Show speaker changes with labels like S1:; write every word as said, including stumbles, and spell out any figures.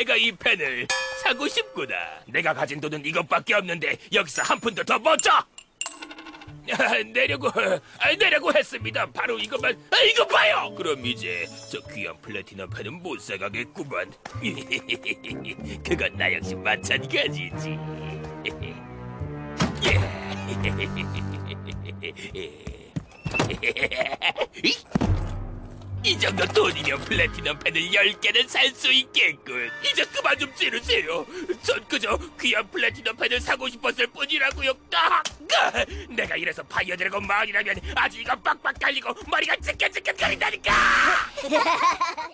S1: 내가 이 펜을 사고 싶구나. 내가 가진 돈은 이것밖에 없는데 여기서 한 푼도 더 못 줘. 아, 내려고 아, 내려고 했습니다. 바로 이것만. 아, 이거 봐요. 그럼 이제 저 귀한 플래티넘 펜은 못 사가겠구만. 그건 나 역시 마찬가지지. 이 정도 돈이면 플래티넘 펜을 열 개는 살 수 있겠군. 이제 그만 좀 찌르세요. 전 그저 귀한 플래티넘 펜을 사고 싶었을 뿐이라고요. 아, 아, 내가 이래서 파이어 드래곤 마을이라면 아주 이가 빡빡 깔리고 머리가 찌끈찌끈거린다니까.